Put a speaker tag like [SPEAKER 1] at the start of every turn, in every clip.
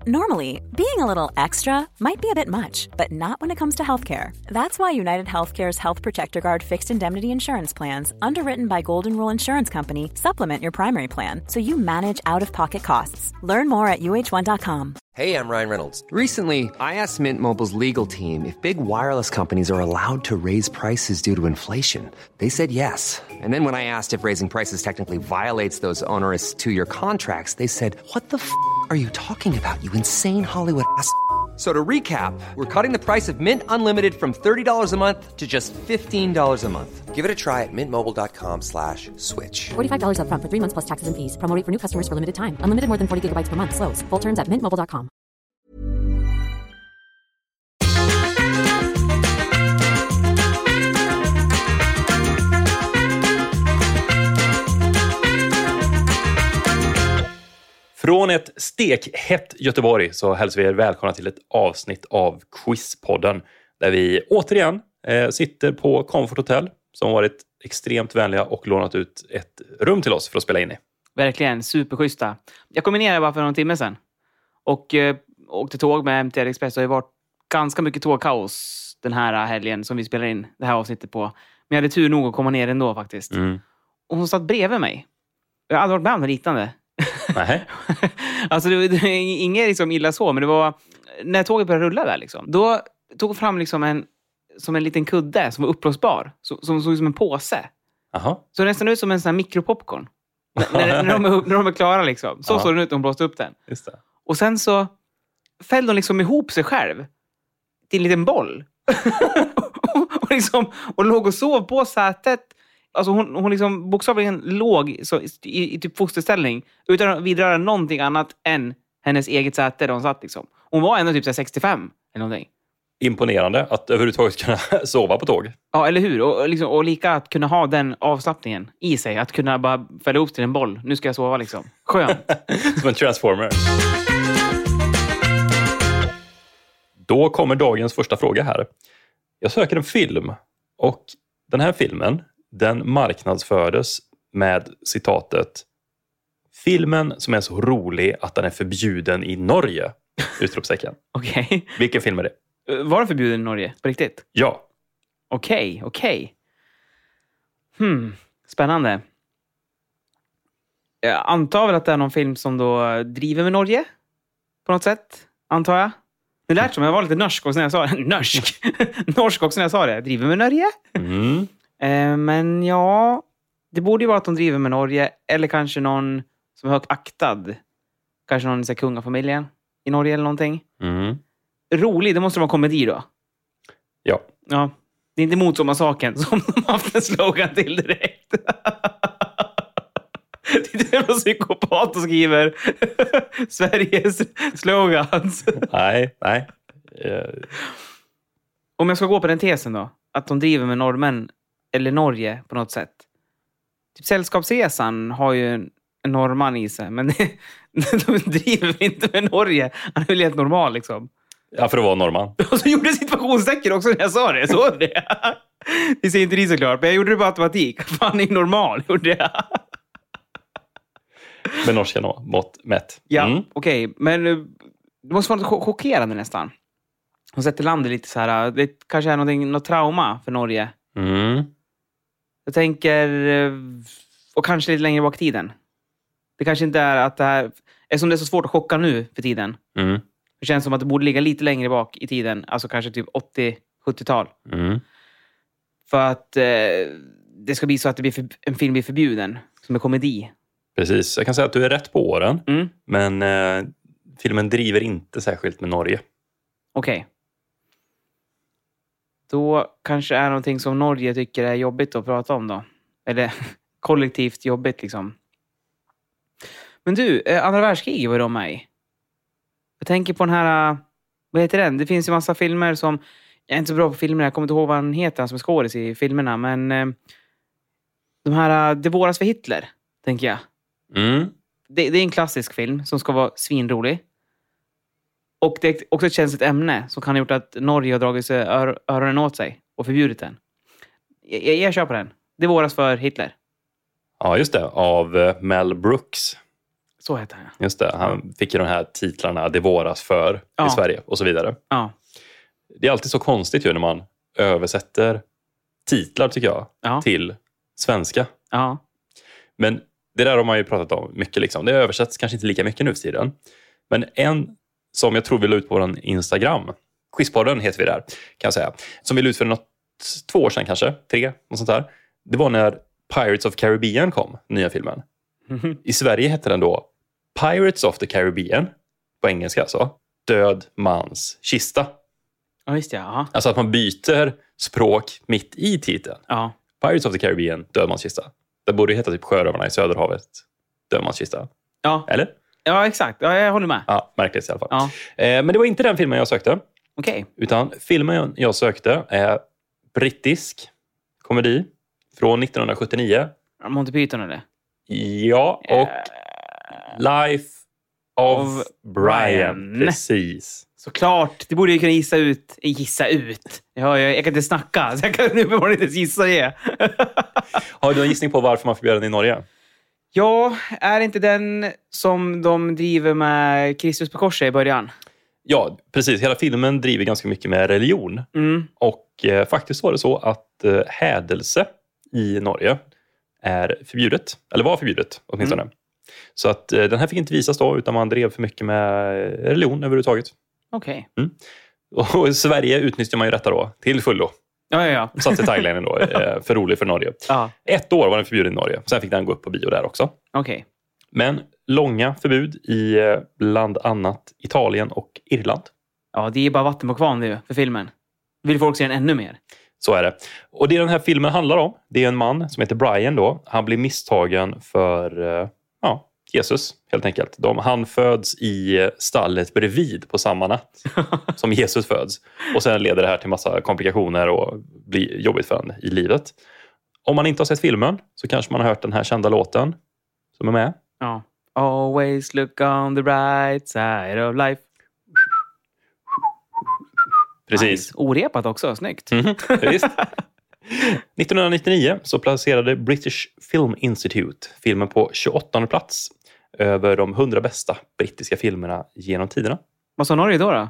[SPEAKER 1] Normally, being a little extra might be a bit much, but not when it comes to healthcare. That's why United Healthcare's Health Protector Guard fixed indemnity insurance plans, underwritten by Golden Rule Insurance Company, supplement your primary plan so you manage out-of-pocket costs. Learn more at uh1.com.
[SPEAKER 2] Hey, I'm Ryan Reynolds. Recently, I asked Mint Mobile's legal team if big wireless companies are allowed to raise prices due to inflation. They said yes. And then when I asked if raising prices technically violates those onerous two-year contracts, they said, "What the f*** are you talking about, you insane Hollywood ass?" So to recap, we're cutting the price of Mint Unlimited from $30 a month to just $15 a month. Give it a try at mintmobile.com/switch.
[SPEAKER 3] $45 up front for 3 months plus taxes and fees. Promo rate for new customers for limited time. Unlimited more than 40 gigabytes per month. Slows full terms at mintmobile.com.
[SPEAKER 4] Från ett stekhett Göteborg så hälsar vi er välkomna till ett avsnitt av Quizpodden. Där vi återigen sitter på Comfort Hotel som varit extremt vänliga och lånat ut ett rum till oss för att spela in i.
[SPEAKER 5] Verkligen, superschyssta. Jag kom ner bara för någon timme sedan. Och åkte tåg med MTR Express. Det har ju varit ganska mycket tågkaos den här helgen som vi spelar in det här avsnittet på. Men jag hade tur nog att komma ner ändå faktiskt.
[SPEAKER 4] Mm.
[SPEAKER 5] Och hon satt bredvid mig. Jag hade varit med om det liknande.
[SPEAKER 4] Nej.
[SPEAKER 5] Alltså det är inget liksom illa så, men det var när tåget började rulla där liksom. Då tog hon fram liksom en liten kudde som var uppblåsbar, som såg ut som en påse.
[SPEAKER 4] Aha.
[SPEAKER 5] Så nästan ut som en sån här mikropopcorn. när de är klara liksom. Så såg den ut när hon blåste upp den.
[SPEAKER 4] Just det.
[SPEAKER 5] Och sen så fällde hon liksom ihop sig själv till en liten boll. och låg och sov på sätet. Alltså hon liksom bokstavligen låg så, i typ fosterställning utan att vidröra någonting annat än hennes eget säte där hon satt liksom. Hon var ändå typ 65 eller någonting.
[SPEAKER 4] Imponerande att överhuvudtaget kunna sova på tåg.
[SPEAKER 5] Ja, eller hur? Och lika att kunna ha den avslappningen i sig. Att kunna bara fälla ihop till en boll. Nu ska jag sova liksom. Skönt.
[SPEAKER 4] Som en transformer. Då kommer dagens första fråga här. Jag söker en film. Och den här filmen, den marknadsfördes med citatet: "Filmen som är så rolig att den är förbjuden i Norge." Utropstecken.
[SPEAKER 5] Okej.
[SPEAKER 4] Vilken film är det?
[SPEAKER 5] Var den förbjuden i Norge? På riktigt?
[SPEAKER 4] Ja.
[SPEAKER 5] Okej. Spännande. Jag antar väl att det är någon film som då driver med Norge. På något sätt. Antar jag. Det lät som jag var lite norsk också när jag sa det. Norsk också när jag sa det. Driver med Norge?
[SPEAKER 4] Mm.
[SPEAKER 5] Men ja, det borde ju vara att de driver med Norge. Eller kanske någon som är högt aktad. Kanske någon i kungafamiljen i Norge eller någonting.
[SPEAKER 4] Mm.
[SPEAKER 5] Rolig, det måste vara komedi då.
[SPEAKER 4] Ja.
[SPEAKER 5] Ja, det är inte Motorsågsmassakern som de har haft en slogan till direkt. Det är någon psykopat som skriver Sveriges slogans.
[SPEAKER 4] Nej.
[SPEAKER 5] Om jag ska gå på den tesen då, att de driver med norrmän eller Norge på något sätt. Typ Sällskapsresan har ju en norrman i sig, men de driver inte med Norge. Han är väl helt normal liksom.
[SPEAKER 4] Ja, för att vara norrman.
[SPEAKER 5] Och så gjorde situationstecken också när jag sa det. Så det. Det ser inte ni såklart, men jag gjorde det på automatik. Fan, är normal, gjorde jag.
[SPEAKER 4] Med norska mått mätt.
[SPEAKER 5] Ja, okej. Men det måste vara något chockerande nästan. Hon sätter landet lite så här. Det kanske är något trauma för Norge.
[SPEAKER 4] Mm.
[SPEAKER 5] Jag tänker... Och kanske lite längre bak i tiden. Det kanske inte är att det här... Eftersom det är så svårt att chocka nu för tiden.
[SPEAKER 4] Mm.
[SPEAKER 5] Det känns som att det borde ligga lite längre bak i tiden. Alltså kanske typ 80-70-tal.
[SPEAKER 4] Mm.
[SPEAKER 5] För att det ska bli så att en film blir förbjuden. Som är komedi.
[SPEAKER 4] Precis, jag kan säga att du är rätt på åren.
[SPEAKER 5] Mm.
[SPEAKER 4] Men filmen driver inte särskilt med Norge.
[SPEAKER 5] Okej. Då kanske är någonting som Norge tycker är jobbigt att prata om då. Eller kollektivt jobbigt liksom. Men du, andra världskriget var de med i. Jag tänker på den här... Vad heter den? Det finns ju massa filmer som... Jag är inte så bra på filmer. Jag kommer inte ihåg vad han heter som är skådis i filmerna. Men de här... Det våras för Hitler, tänker jag.
[SPEAKER 4] Mm.
[SPEAKER 5] Det är en klassisk film som ska vara svinrolig. Och det är också ett känsligt ämne som kan ha gjort att Norge har dragit sig öronen åt sig och förbjudit den. Jag kör på den. Det våras för Hitler.
[SPEAKER 4] Ja, just det. Av Mel Brooks.
[SPEAKER 5] Så heter han.
[SPEAKER 4] Just det, han fick ju de här titlarna Det våras för i Sverige och så vidare.
[SPEAKER 5] Ja.
[SPEAKER 4] Det är alltid så konstigt ju när man översätter titlar, tycker jag, till svenska.
[SPEAKER 5] Ja.
[SPEAKER 4] Men det där har man ju pratat om mycket. Liksom. Det översätts kanske inte lika mycket nu för tiden. Men en som jag tror vi la ut på vår Instagram, Quizpodden heter vi där, kan jag säga, som vi la ut för 2 år sedan kanske, 3, och sånt där. Det var när Pirates of Caribbean kom, nya filmen. I Sverige hette den då Pirates of the Caribbean, på engelska alltså, Död mans kista.
[SPEAKER 5] Ja, just det. Ja.
[SPEAKER 4] Alltså att man byter språk mitt i titeln.
[SPEAKER 5] Ja.
[SPEAKER 4] Pirates of the Caribbean, Död mans kista. Det borde ju heta typ Sjörövarna i Söderhavet, Död mans kista.
[SPEAKER 5] Ja.
[SPEAKER 4] Eller?
[SPEAKER 5] Ja, exakt. Ja, jag håller med.
[SPEAKER 4] Ja, märkligt i alla fall.
[SPEAKER 5] Ja.
[SPEAKER 4] Men det var inte den filmen jag sökte.
[SPEAKER 5] Okej.
[SPEAKER 4] Utan filmen jag sökte är brittisk komedi från 1979.
[SPEAKER 5] Monty Python eller?
[SPEAKER 4] Ja, och Life of Brian.
[SPEAKER 5] Brian.
[SPEAKER 4] Precis.
[SPEAKER 5] Såklart. Det borde jag kunna gissa ut. Ja, jag kan inte snacka. Så jag kan uppenbarligen inte ens gissa det.
[SPEAKER 4] Har du en gissning på varför man förbjöd den i Norge?
[SPEAKER 5] Ja, är inte den som de driver med Kristus på korset i början?
[SPEAKER 4] Ja, precis. Hela filmen driver ganska mycket med religion. Och faktiskt var det så att hädelse i Norge är förbjudet. Eller var förbjudet åtminstone. Så att den här fick inte visas då, utan man drev för mycket med religion överhuvudtaget.
[SPEAKER 5] Okej.
[SPEAKER 4] Och i Sverige utnyttjar man ju detta då till fullo.
[SPEAKER 5] Ja.
[SPEAKER 4] Satte taglinen då, för roligt för Norge.
[SPEAKER 5] Ja.
[SPEAKER 4] 1 år var den förbjuden i Norge. Sen fick den gå upp på bio där också.
[SPEAKER 5] Okej.
[SPEAKER 4] Men långa förbud i bland annat Italien och Irland.
[SPEAKER 5] Ja, det är bara vatten på kvarn nu för filmen. Vill folk se den ännu mer?
[SPEAKER 4] Så är det. Och det den här filmen handlar om, det är en man som heter Brian då. Han blir misstagen för Jesus, helt enkelt. Han föds i stallet bredvid på samma natt som Jesus föds. Och sen leder det här till massa komplikationer och blir jobbigt för honom i livet. Om man inte har sett filmen så kanske man har hört den här kända låten som är med.
[SPEAKER 5] Ja. Always look on the bright side of life.
[SPEAKER 4] Precis.
[SPEAKER 5] Nice. Orepat också, snyggt.
[SPEAKER 4] Visst. 1999 så placerade British Film Institute filmen på 28:e plats över de 100 bästa brittiska filmerna genom tiderna.
[SPEAKER 5] Vad sa Norge då?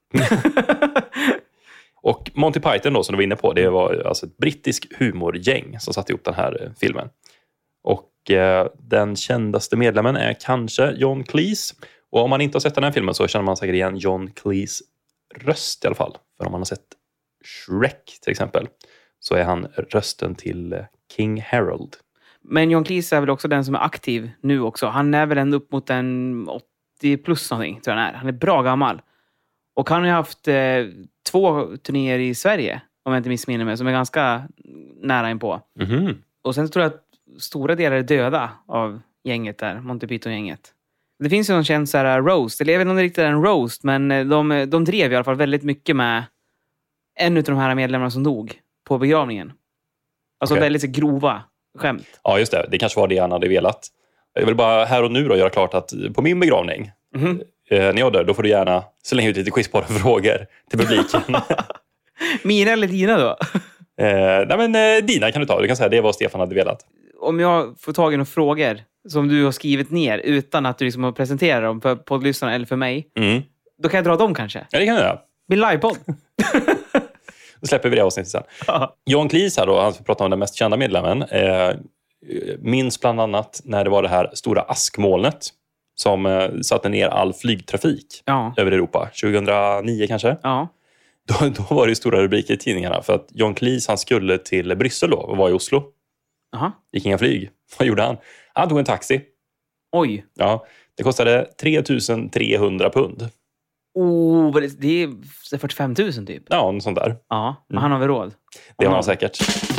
[SPEAKER 4] Och Monty Python då, som du var inne på, det var alltså ett brittisk humorgäng som satte ihop den här filmen. Och den kändaste medlemmen är kanske John Cleese. Och om man inte har sett den här filmen så känner man säkert igen John Cleese röst i alla fall. För om man har sett Shrek till exempel så är han rösten till King Harold.
[SPEAKER 5] Men John Cleese är väl också den som är aktiv nu också. Han är väl ändå upp mot en 80 plus någonting, tror jag han är. Han är bra gammal. Och han har ju haft 2 turnéer i Sverige, om jag inte missminner mig, som är ganska nära inpå. Och sen tror jag att stora delar är döda av gänget där, Monty Python-gänget. Det finns ju någon känd så här roast, eller jag vet inte om det riktigt är en roast, men de drev i alla fall väldigt mycket med en av de här medlemmarna som dog på begravningen. Alltså väldigt så grova skämt.
[SPEAKER 4] Ja, just det. Det kanske var det han hade velat. Jag vill bara här och nu då göra klart att på min begravning, när jag dör, då får du gärna slänga ut lite Quizpodden-frågor till publiken.
[SPEAKER 5] Mina eller dina då?
[SPEAKER 4] Nej, men dina kan du ta. Du kan säga det var Stefan hade velat.
[SPEAKER 5] Om jag får tag i några frågor som du har skrivit ner utan att du liksom har presenterat dem för poddlyssnarna eller för mig, då kan jag dra dem kanske.
[SPEAKER 4] Ja, det kan du göra.
[SPEAKER 5] Min livepodd.
[SPEAKER 4] Då släpper vi det avsnittet sen. John Cleese här då, han som pratar om den mest kända medlemmen, minns bland annat när det var det här stora askmolnet som satte ner all flygtrafik över Europa. 2009 kanske.
[SPEAKER 5] Ja.
[SPEAKER 4] Då var det stora rubriker i tidningarna för att John Cleese, han skulle till Bryssel då och var i Oslo.
[SPEAKER 5] Aha.
[SPEAKER 4] Gick inga flyg. Vad gjorde han? Han tog en taxi.
[SPEAKER 5] Oj.
[SPEAKER 4] Ja, det kostade 3 300 pund.
[SPEAKER 5] Det är 45 000 typ.
[SPEAKER 4] Ja, något sånt där.
[SPEAKER 5] Ja, men han har väl råd?
[SPEAKER 4] Det har han säkert.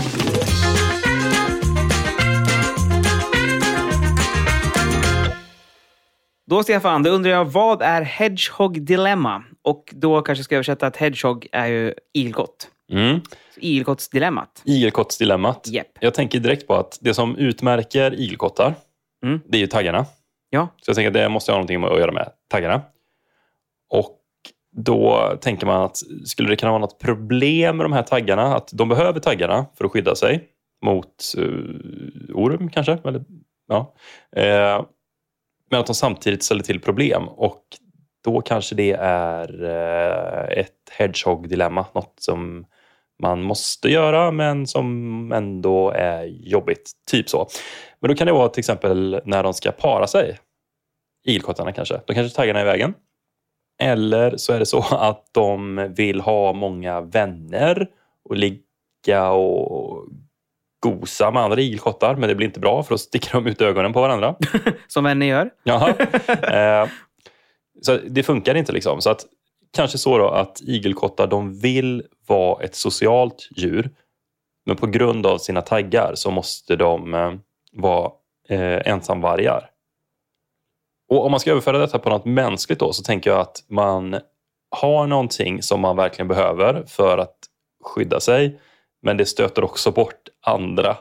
[SPEAKER 5] Då Stefan, då undrar jag, vad är Hedgehog Dilemma? Och då kanske ska jag översätta att Hedgehog är ju igelkott. Igelkottsdilemmat.
[SPEAKER 4] Igelkottsdilemmat.
[SPEAKER 5] Yep.
[SPEAKER 4] Jag tänker direkt på att det som utmärker igelkottar, det är ju taggarna.
[SPEAKER 5] Ja.
[SPEAKER 4] Så jag tänker att det måste ha någonting att göra med taggarna. Och då tänker man att skulle det kunna vara något problem med de här taggarna? Att de behöver taggarna för att skydda sig mot orm kanske? Eller, ja. Men att de samtidigt ställer till problem. Och då kanske det är ett hedgehog-dilemma. Något som man måste göra men som ändå är jobbigt. Typ så. Men då kan det vara till exempel när de ska para sig. Igelkottarna kanske. De kanske taggarna i vägen. Eller så är det så att de vill ha många vänner och ligga och gosa med andra igelkottar. Men det blir inte bra för då sticker de ut ögonen på varandra.
[SPEAKER 5] Som vänner gör.
[SPEAKER 4] Jaha. Så det funkar inte liksom. Så att kanske så då att igelkottar, de vill vara ett socialt djur. Men på grund av sina taggar så måste de vara ensamvargar. Och om man ska överföra detta på något mänskligt då, så tänker jag att man har någonting som man verkligen behöver för att skydda sig. Men det stöter också bort andra.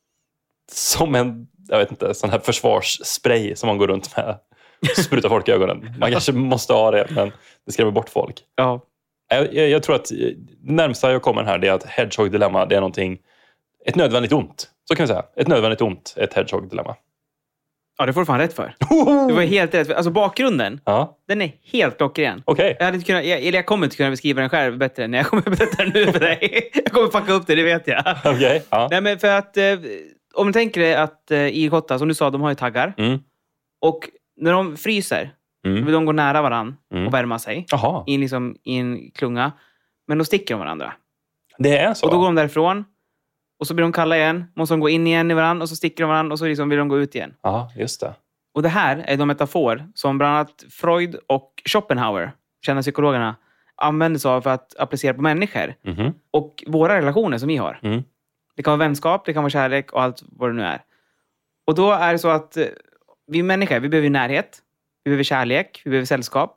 [SPEAKER 4] Som en, jag vet inte, sån här försvarsspray som man går runt med. Sprutar folk i ögonen. Man kanske måste ha det, men det skrämmer bort folk.
[SPEAKER 5] Ja.
[SPEAKER 4] Jag tror att det närmsta jag kommer här, det är att hedgehog-dilemma, det är någonting, ett nödvändigt ont. Så kan vi säga. Ett nödvändigt ont, ett hedgehog-dilemma.
[SPEAKER 5] Ja, det får du fan rätt för. Du var helt rätt. Alltså bakgrunden, den är helt klockren.
[SPEAKER 4] Okej.
[SPEAKER 5] Jag kommer inte kunna beskriva den själv bättre än jag kommer berätta nu för dig. Jag kommer fucka upp det vet jag.
[SPEAKER 4] Okej. Ja.
[SPEAKER 5] Nej, men för att om du tänker dig att igelkottar, som du sa, de har ju taggar.
[SPEAKER 4] Mm.
[SPEAKER 5] Och när de fryser, vill de gå nära varann och värma sig.
[SPEAKER 4] Jaha.
[SPEAKER 5] I en klunga. Men då sticker de varandra.
[SPEAKER 4] Det är så?
[SPEAKER 5] Och då går de därifrån. Och så blir de kalla igen. Måste de gå in igen i varandra. Och så sticker de varandra. Och så liksom vill de gå ut igen.
[SPEAKER 4] Ja, just det.
[SPEAKER 5] Och det här är de metafor som bland annat Freud och Schopenhauer, kända psykologerna, använder sig av för att applicera på människor.
[SPEAKER 4] Mm-hmm.
[SPEAKER 5] Och våra relationer som vi har.
[SPEAKER 4] Mm.
[SPEAKER 5] Det kan vara vänskap, det kan vara kärlek och allt vad det nu är. Och då är det så att vi människor, vi behöver närhet. Vi behöver kärlek, vi behöver sällskap.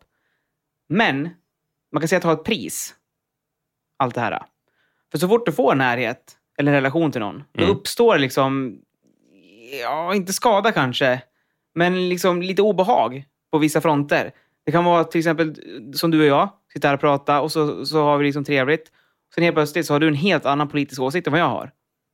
[SPEAKER 5] Men man kan säga att det har ett pris. Allt det här. För så fort du får närhet eller en relation till någon, då uppstår liksom, ja, inte skada kanske, men liksom lite obehag på vissa fronter. Det kan vara till exempel som du och jag, sitter här och pratar och så har vi liksom trevligt. Sen helt plötsligt så har du en helt annan politisk åsikt än vad jag har.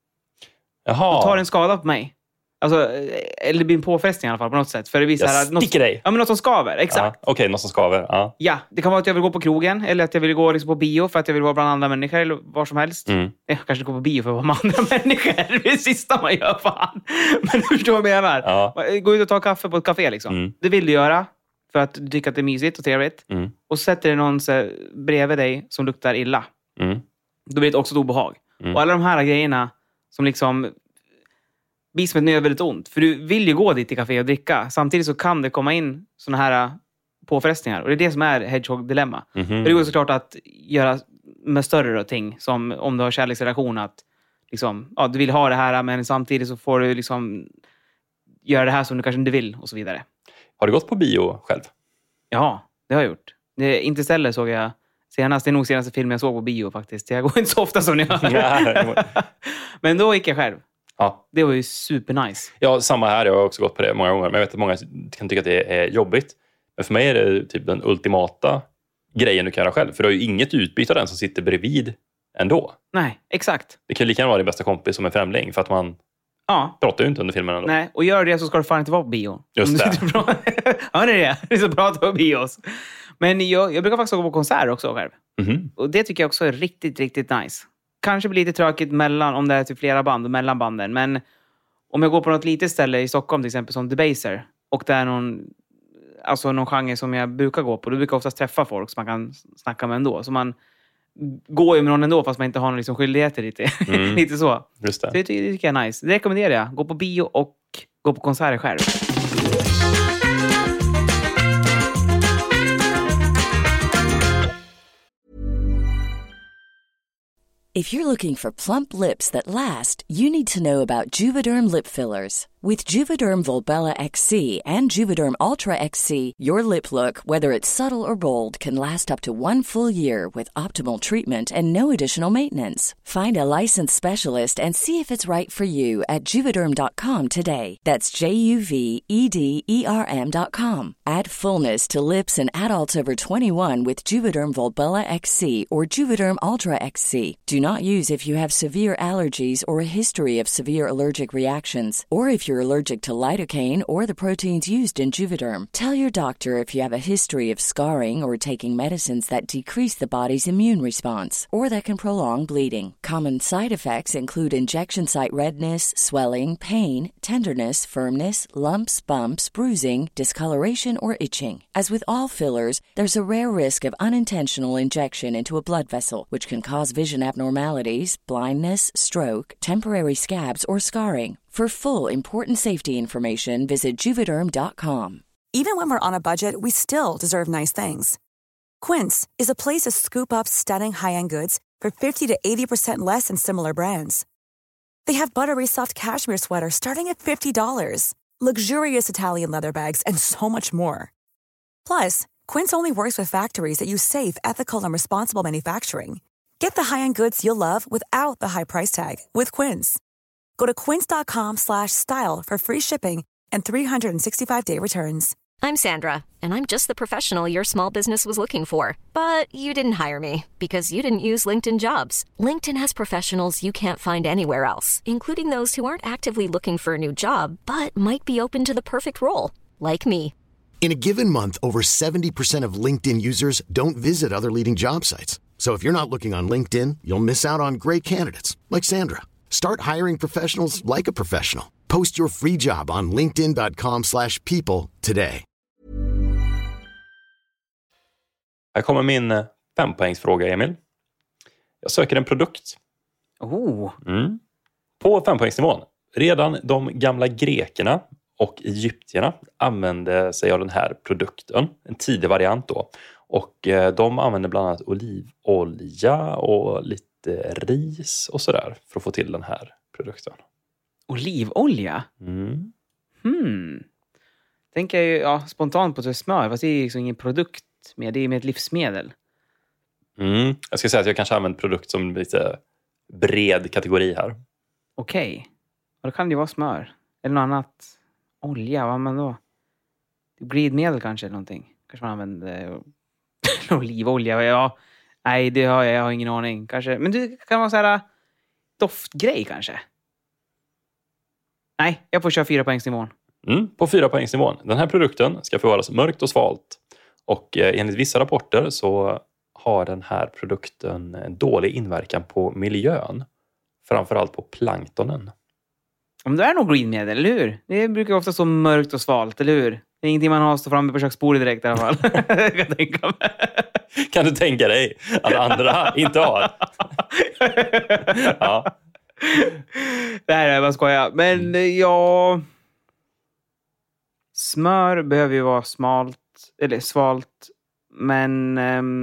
[SPEAKER 4] Jaha.
[SPEAKER 5] Då tar en skada på mig. Alltså, eller det blir en påfrestning i alla fall på något sätt. För det visar
[SPEAKER 4] jag sticker dig.
[SPEAKER 5] Ja, men något som skaver, exakt.
[SPEAKER 4] Ja, okej, något som skaver. Ja.
[SPEAKER 5] Ja, det kan vara att jag vill gå på krogen. Eller att jag vill gå liksom på bio för att jag vill vara bland andra människor. Eller var som helst. Jag kanske går på bio för att vara med andra människor. Det är det sista man gör, fan. Men du förstår vad jag menar. Ja. Gå ut och ta kaffe på ett café liksom. Det vill du göra. För att du tycker att det är mysigt och trevligt. Och sätter det någon bredvid dig som luktar illa. Då blir det också ett obehag. Och alla de här grejerna som liksom blir som ett nödvändigt ont. För du vill ju gå dit till café och dricka. Samtidigt så kan det komma in såna här påfrestningar. Och det är det som är hedgehog-dilemma. För det går såklart att göra med större ting. Som om du har kärleksrelation. Att liksom, ja, du vill ha det här, men samtidigt så får du liksom göra det här som du kanske inte vill. Och så vidare.
[SPEAKER 4] Har du gått på bio själv?
[SPEAKER 5] Ja, det har jag gjort. Interstellar såg jag senast. Det är nog senaste filmen jag såg på bio faktiskt. Jag går inte så ofta som ni hör. Men då gick jag själv.
[SPEAKER 4] Ja.
[SPEAKER 5] Det var ju supernice.
[SPEAKER 4] Ja, samma här. Jag har också gått på det många gånger. Men jag vet att många kan tycka att det är jobbigt. Men för mig är det typ den ultimata grejen du kan göra själv. För du har ju inget utbyte av den som sitter bredvid ändå.
[SPEAKER 5] Nej, exakt.
[SPEAKER 4] Det kan ju lika gärna vara din bästa kompis som en främling. För att man pratar ju inte under filmen ändå.
[SPEAKER 5] Nej, och gör det så ska du fan inte vara på bio.
[SPEAKER 4] Just det.
[SPEAKER 5] Ja, det är det. Det är så bra att vara på bios. Men jag brukar faktiskt gå på konserter också själv. Och det tycker jag också är riktigt, riktigt nice. Kanske blir lite tråkigt om det är till flera band och mellan banden. Men om jag går på något litet ställe i Stockholm till exempel som Debaser. Och det är någon genre som jag brukar gå på. Då brukar jag oftast träffa folk som man kan snacka med ändå. Så man går ju med någon ändå fast man inte har någon liksom skyldigheter lite. Lite så.
[SPEAKER 4] Just det.
[SPEAKER 5] Det tycker jag är nice. Det rekommenderar jag. Gå på bio och gå på konserter själv.
[SPEAKER 6] If you're looking for plump lips that last, you need to know about Juvederm lip fillers. With Juvederm Volbella XC and Juvederm Ultra XC, your lip look, whether it's subtle or bold, can last up to 1 full year with optimal treatment and no additional maintenance. Find a licensed specialist and see if it's right for you at Juvederm.com today. That's JUVEDERM.com. Add fullness to lips in adults over 21 with Juvederm Volbella XC or Juvederm Ultra XC. Do not use if you have severe allergies or a history of severe allergic reactions, or if you're allergic to lidocaine or the proteins used in Juvederm. Tell your doctor if you have a history of scarring or taking medicines that decrease the body's immune response, or that can prolong bleeding. Common side effects include injection site redness, swelling, pain, tenderness, firmness, lumps, bumps, bruising, discoloration, or itching. As with all fillers, there's a rare risk of unintentional injection into a blood vessel, which can cause vision abnormalities, blindness, stroke, temporary scabs, or scarring. For full, important safety information, visit Juvederm.com.
[SPEAKER 7] Even when we're on a budget, we still deserve nice things. Quince is a place to scoop up stunning high-end goods for 50 to 80% less than similar brands. They have buttery soft cashmere sweaters starting at $50, luxurious Italian leather bags, and so much more. Plus, Quince only works with factories that use safe, ethical, and responsible manufacturing. Get the high-end goods you'll love without the high price tag with Quince. Go to quince.com/style for free shipping and 365-day returns.
[SPEAKER 8] I'm Sandra, and I'm just the professional your small business was looking for. But you didn't hire me because you didn't use LinkedIn Jobs. LinkedIn has professionals you can't find anywhere else, including those who aren't actively looking for a new job, but might be open to the perfect role, like me.
[SPEAKER 9] In a given month, over 70% of LinkedIn users don't visit other leading job sites. So if you're not looking on LinkedIn, you'll miss out on great candidates like Sandra. Start hiring professionals like a professional. Post your free job on linkedin.com/people today.
[SPEAKER 4] Här kommer min 5-poängsfråga, Emil. Jag söker en produkt. På 5-poängsnivån. Redan de gamla grekerna och egyptierna använde sig av den här produkten. En tidig variant då. Och de använde bland annat olivolja och lite ris och sådär för att få till den här produkten.
[SPEAKER 5] Olivolja? Tänker jag ju spontant på smör. Fast det är liksom ingen produkt med. Det är med ett livsmedel.
[SPEAKER 4] Jag ska säga att jag kanske använder produkt som lite bred kategori här.
[SPEAKER 5] Okej. Och då kan det ju vara smör. Eller något annat. Olja, vad man då? Glidmedel kanske eller någonting. Kanske man använder olivolja. Ja. Nej, det har jag har ingen aning. Kanske. Men det kan vara så här doftgrej kanske. Nej, jag får köra 4-poängsnivån.
[SPEAKER 4] På 4-poängsnivån. Den här produkten ska förvaras mörkt och svalt. Och enligt vissa rapporter så har den här produkten en dålig inverkan på miljön. Framförallt på planktonen.
[SPEAKER 5] Om det är nog glidmedel, eller hur? Det brukar ofta stå mörkt och svalt, eller hur? Det är ingenting man har stå framme på köksbordet direkt i alla fall.
[SPEAKER 4] Kan du tänka dig att andra inte har? Ja.
[SPEAKER 5] Nej, vad skojar. Men smör behöver ju vara smalt eller svalt. Men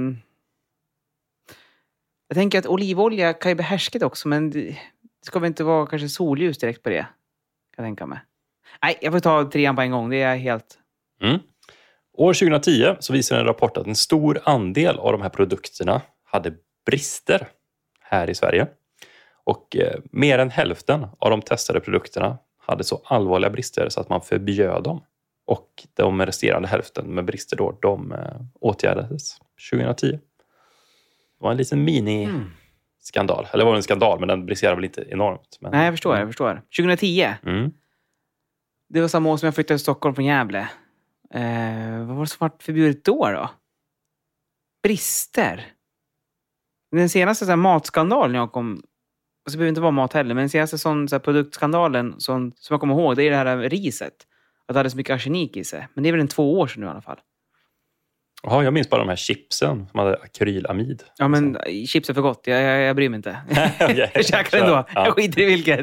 [SPEAKER 5] jag tänker att olivolja kan ju behärska det också. Men det ska väl inte vara kanske solljus direkt på det. Kan jag tänka mig. Nej, jag får ta 3 på en gång. Det är helt...
[SPEAKER 4] År 2010 så visade en rapport att en stor andel av de här produkterna hade brister här i Sverige. Och mer än hälften av de testade produkterna hade så allvarliga brister så att man förbjöd dem. Och de resterande hälften med brister då, de åtgärdades 2010. Det var en liten mini-skandal. Eller var det en skandal, men den briserade väl inte enormt. Men...
[SPEAKER 5] Nej, jag förstår. 2010? Det var samma år som jag flyttade till Stockholm från Gävle. Vad var det som var förbjudet då? Brister. Den senaste så här, matskandalen jag kom... Alltså, det behöver inte vara mat heller, men den senaste så här, produktskandalen som jag kommer ihåg, det är det här riset. Att det hade så mycket arsenik i sig. Men det är väl 2 år sedan nu i alla fall.
[SPEAKER 4] Ja, jag minns bara de här chipsen som hade akrylamid.
[SPEAKER 5] Ja, men chips är för gott. Jag bryr mig inte. Jag käkar ändå. Ja. Jag skiter i vilket.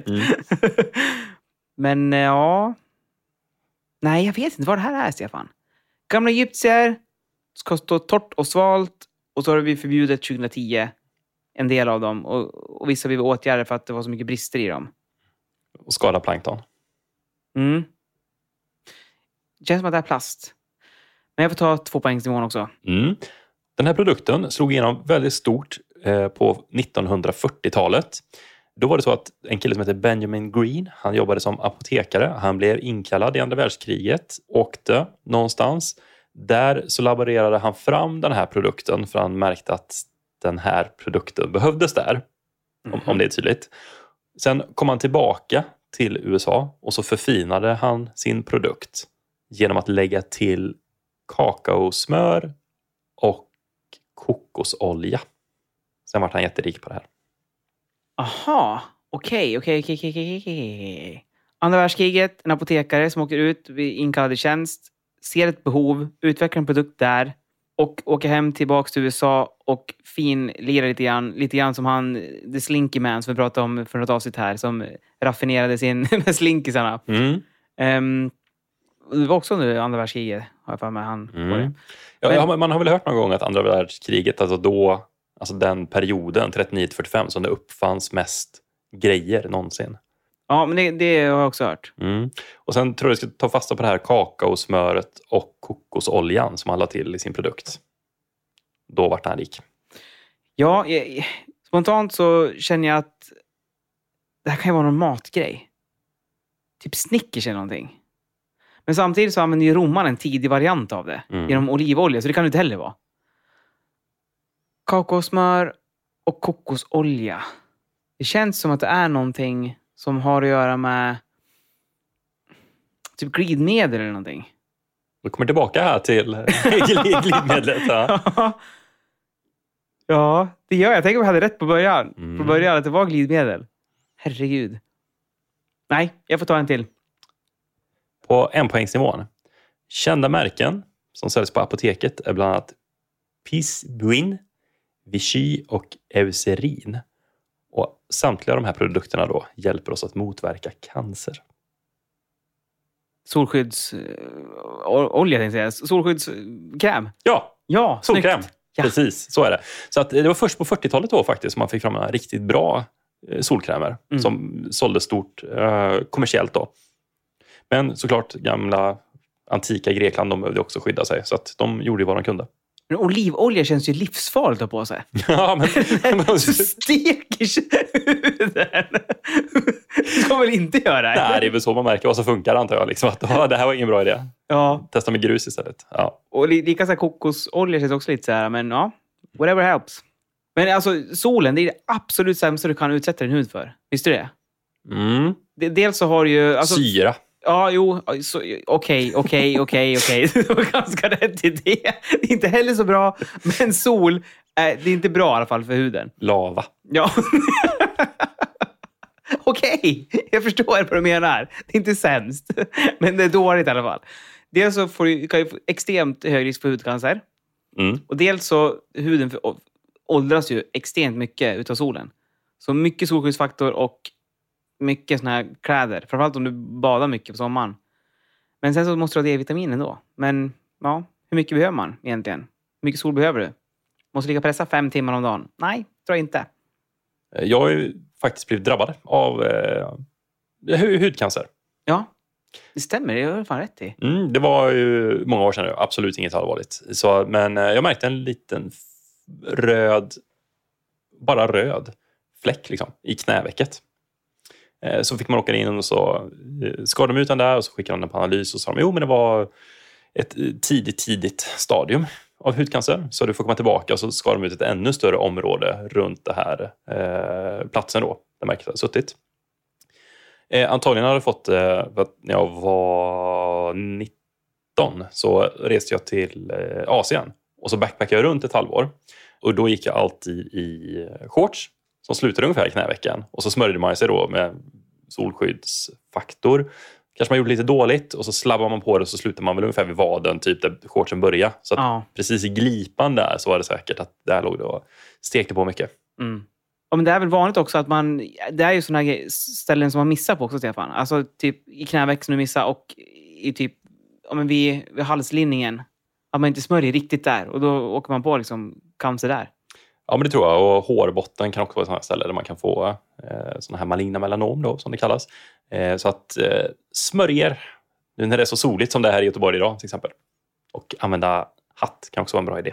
[SPEAKER 5] Men ja... Nej, jag vet inte vad det här är, Stefan. Gamla egyptier ska stå torrt och svalt. Och så har vi förbjudet 2010 en del av dem. Och vissa vi åtgärder för att det var så mycket brister i dem.
[SPEAKER 4] Och skada plankton.
[SPEAKER 5] Det känns som att det är plast. Men jag får ta 2-poängsnivån också.
[SPEAKER 4] Den här produkten slog igenom väldigt stort på 1940-talet. Då var det så att en kille som heter Benjamin Green, han jobbade som apotekare. Han blev inkallad i andra världskriget, åkte någonstans. Där så laborerade han fram den här produkten för han märkte att den här produkten behövdes där. om det är tydligt. Sen kom han tillbaka till USA och så förfinade han sin produkt genom att lägga till kakaosmör och kokosolja. Sen var han jätterik på det här.
[SPEAKER 5] Aha, okej. Andra världskriget, en apotekare som åker ut vid inkallad i tjänst, ser ett behov, utvecklar en produkt där och åker hem tillbaka till USA och finlirar lite grann som han, The Slinky Man som vi pratade om för något avsnitt här, som raffinerade sin med slinkisarna. Det var också under andra världskriget, har jag för mig han på det.
[SPEAKER 4] Ja, man har väl hört någon gång att andra världskriget, alltså den perioden 39-45 som det uppfanns mest grejer någonsin.
[SPEAKER 5] Ja, men det har jag också hört.
[SPEAKER 4] Och sen tror jag att jag ska ta fasta på det här kakaosmöret och kokosoljan som han la till i sin produkt. Då vart han rik.
[SPEAKER 5] Ja, spontant så känner jag att det här kan ju vara någon matgrej. Typ Snickers eller någonting. Men samtidigt så använder ju romarna en tidig variant av det. Genom olivolja, så det kan det inte heller vara. Kakaosmör och kokosolja. Det känns som att det är någonting som har att göra med typ glidmedel eller någonting.
[SPEAKER 4] Vi kommer tillbaka här till glidmedlet.
[SPEAKER 5] Ja, det gör jag. Jag tänker att vi hade rätt på början. På början att det var glidmedel. Herregud. Nej, jag får ta en till.
[SPEAKER 4] På enpoängsnivån. Kända märken som säljs på apoteket är bland annat Pisbuin, Vichy och Eucerin. Och samtliga av de här produkterna då hjälper oss att motverka cancer.
[SPEAKER 5] Solskyddsolja tänkte jag säga. Solskyddskräm.
[SPEAKER 4] Ja, solkräm.
[SPEAKER 5] Ja.
[SPEAKER 4] Precis, så är det. Så att det var först på 40-talet då faktiskt som man fick fram en riktigt bra solkrämer som såldes stort kommersiellt då. Men såklart gamla antika Grekland, de behövde också skydda sig. Så att de gjorde vad de kunde.
[SPEAKER 5] Men olivolja känns ju livsfarligt att på sig.
[SPEAKER 4] Ja, men
[SPEAKER 5] så steker huden. Det ska man väl inte göra?
[SPEAKER 4] Nej, det är väl så man märker vad som funkar, antar jag. Liksom, att det här var ingen bra idé.
[SPEAKER 5] Ja.
[SPEAKER 4] Testa med grus istället. Ja.
[SPEAKER 5] Och lika så här kokosolja känns också lite så här. Men ja, whatever helps. Men alltså, solen, det är det absolut sämsta du kan utsätta din hud för. Visste du det? Dels så har du ju... Alltså,
[SPEAKER 4] syra.
[SPEAKER 5] Ja, jo. Okej. Det var ganska rätt i det. Det är inte heller så bra. Men sol, det är inte bra i alla fall för huden.
[SPEAKER 4] Lava.
[SPEAKER 5] Ja. Okej, jag förstår vad du menar. Det är inte sämst. Men det är dåligt i alla fall. Dels så kan du få extremt hög risk för hudcancer. Och dels så huden åldras ju extremt mycket utav solen. Så mycket solskyddsfaktor och mycket såna här kläder. Framförallt om du badar mycket på sommaren. Men sen så måste du ha D-vitamin ändå. Men ja, hur mycket behöver man egentligen? Hur mycket sol behöver du? Måste du ligga pressa 5 timmar om dagen? Nej, tror jag inte.
[SPEAKER 4] Jag har ju faktiskt blivit drabbad av hudcancer.
[SPEAKER 5] Ja, det stämmer. Det har jag fan rätt i.
[SPEAKER 4] Det var ju många år sedan nu. Absolut inget allvarligt. Men jag märkte en liten röd fläck liksom, i knävecket. Så fick man åka in och så skar de ut den där och så skickade de den på analys och sa de, men det var ett tidigt stadium av hudcancer. Så du får komma tillbaka och så skar de ut ett ännu större område runt det här platsen då, där märket hade suttit. Antagligen hade jag fått, för att när jag var 19 så reste jag till Asien och så backpackade jag runt ett halvår. Och då gick jag alltid i shorts som slutade ungefär i knävecken. Och så smörjde man sig då med solskyddsfaktor. Kanske man gjorde lite dåligt och så slabbar man på det och så slutar man väl ungefär vid vaden, typ där shortsen börjar. Så att precis i glipan där så var det säkert att där låg det och stekte på mycket.
[SPEAKER 5] Ja, men det är väl vanligt också att det är ju sådana ställen som man missar på också, Stefan. Alltså typ i knäveck som du missar och i typ vid halslinningen. Att man inte smörjer riktigt där och då åker man på liksom cancer där. Ja,
[SPEAKER 4] men det tror jag. Och hårbotten kan också vara ett sådant ställe där man kan få sådana här maligna melanom då, som det kallas. Så att smörjer, nu när det är så soligt som det är här i Göteborg idag till exempel. Och använda hatt kan också vara en bra idé.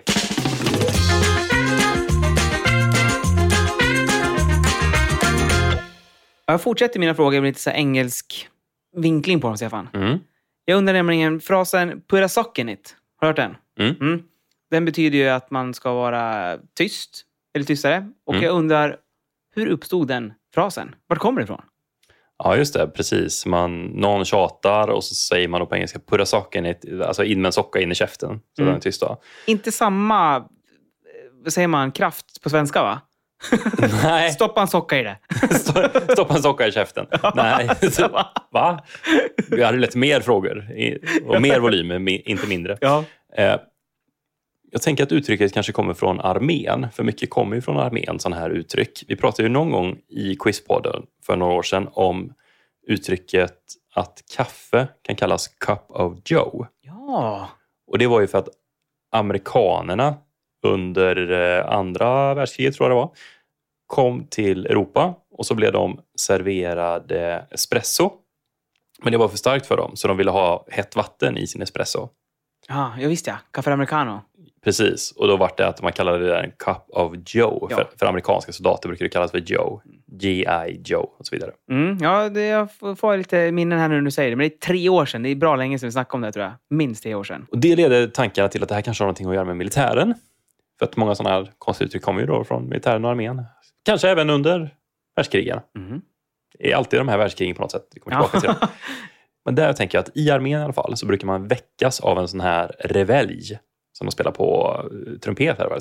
[SPEAKER 5] Jag fortsätter mina frågor med lite så här engelsk vinkling på dem, Stefan. Jag undrar nämligen frasen pura sockenit. Har du hört den? Den betyder ju att man ska vara tyst eller tystare. Och jag undrar, Hur uppstod den frasen? Vart kommer det ifrån?
[SPEAKER 4] Ja, just det. Precis. Någon tjatar och så säger man på engelska putta socken, alltså in med en socka in i käften. Så den är tyst då.
[SPEAKER 5] Inte samma, vad säger man, kraft på svenska va?
[SPEAKER 4] Nej.
[SPEAKER 5] Stoppa en socka i det.
[SPEAKER 4] Stoppa en socka i käften. Nej. Va? Vi hade lite mer frågor. Och mer volym, inte mindre.
[SPEAKER 5] Ja.
[SPEAKER 4] Jag tänker att uttrycket kanske kommer från armén. För mycket kommer ju från armén, sådana här uttryck. Vi pratade ju någon gång i Quizpodden för några år sedan om uttrycket att kaffe kan kallas cup of joe.
[SPEAKER 5] Ja.
[SPEAKER 4] Och det var ju för att amerikanerna under andra världskriget, tror jag det var, kom till Europa och så blev de serverade espresso. Men det var för starkt för dem, så de ville ha hett vatten i sin espresso.
[SPEAKER 5] Ja, jag visste ja. Kaffe americano.
[SPEAKER 4] Precis, och då var det att man kallade det där en cup of Joe.
[SPEAKER 5] Ja.
[SPEAKER 4] För amerikanska soldater brukar det kallas för Joe. G.I. Joe och så vidare.
[SPEAKER 5] Ja, jag får lite minnen här nu när du säger det. Men det är 3 år sedan. Det är bra länge sedan vi snackade om det, tror jag. Minst 3 år sedan.
[SPEAKER 4] Och det leder tankarna till att det här kanske har någonting att göra med militären. För att många sådana här konstiga uttryck kommer ju då från militären och armén. Kanske även under världskrigen. Det är alltid de här världskrigen på något sätt. Vi kommer tillbaka till det. Men där tänker jag att i armén i alla fall så brukar man väckas av en sån här revelj. Som de spelar på trumpet här.